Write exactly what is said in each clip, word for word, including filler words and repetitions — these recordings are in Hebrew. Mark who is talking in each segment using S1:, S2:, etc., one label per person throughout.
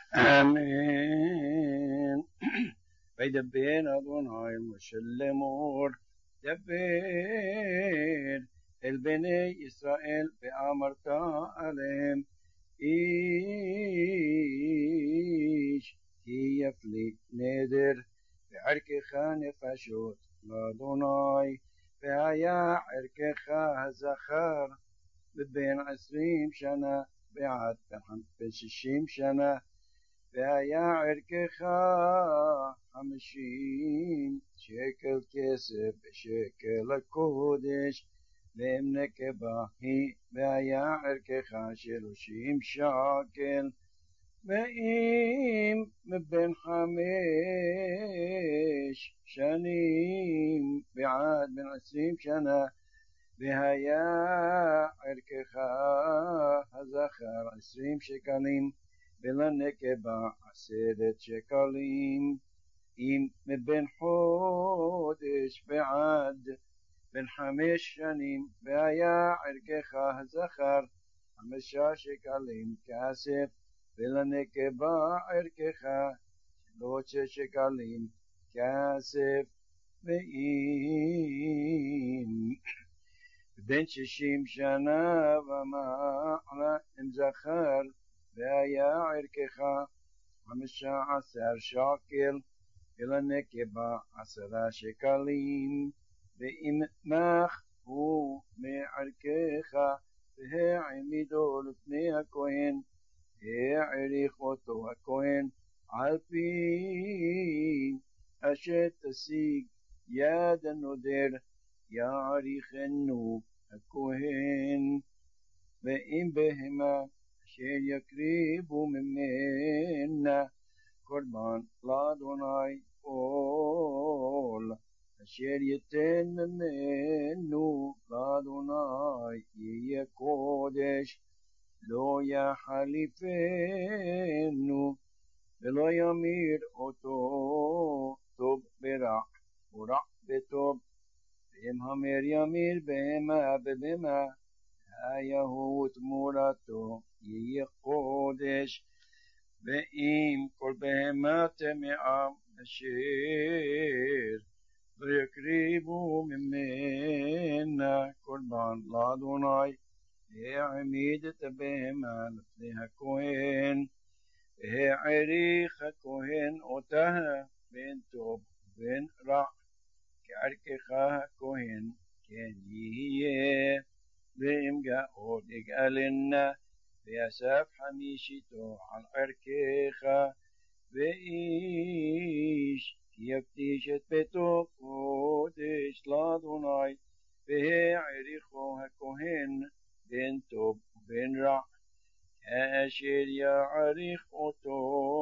S1: آمين. וידבר אדוני אל משה לאמור, דבר אל בני ישראל ואמרת עליהם, איש כי יפלי נדר וערכך נפשות לאדוני, והיה ערכך הזכר בבין עשרים שנה ועד בן שישים שנה, והיה ערכך חמישים שקל כסף בשקל הקודש, ואם נקבה היא, והיה ערכך שלושים שקל, ואם מבין חמש שנים ועד בן עשרים שנה, והיה ערכך הזכר עשרים שקלים, ולנקבה עשרת שקלים. אם מבין חודש ועד בן חמש שנים, והיה ערכך הזכר חמישה שקלים כסף, ולנקבה ערכך שלושה שקלים כסף. ואם בן שישים שנה ומעלה אם זכר, והיה ערכך חמישה עשר שקל, ולנקבה עשרה שקלים. ואם מחו מערכך והעמידו לפני הכהן, העריך אותו הכהן על פי אשר תשיג יד הנודר, יעריכנו הכהן. ואם בהמה אשר יקריבו ממנה קורבן לאדוני, כל אשר ייתן ממנו לאדוני יהיה קודש, לא יחליפנו ולא ימיר אותו טוב ברע ורע בטוב. ואם המר ימיר בהמה בבהמה, היהו תמורתו יהיה קודש. ואם כל בהמה טמאה אשר לא יקריבו ממנה קורבן לאדוני, העמיד את הבהמה לפני הכהן, והעריך הכהן אותה בין טוב ובין רע, כערכך הכהן כן יהיה. ואם גאו יגאלנה ויאסף חמישיתו על ערכך, ואיש יפתיש את ביתו קודש לאדוני, והעריכו הכהן בין טוב ובין רע, כאשר יעריך אותו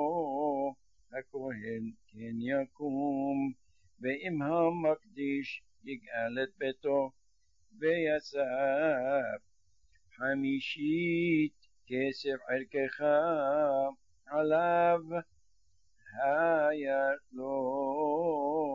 S1: הכהן כן יקום. ואם המקדיש יגאל את ביתו ויאסף חמישית כסף ערכך עליו, היה לו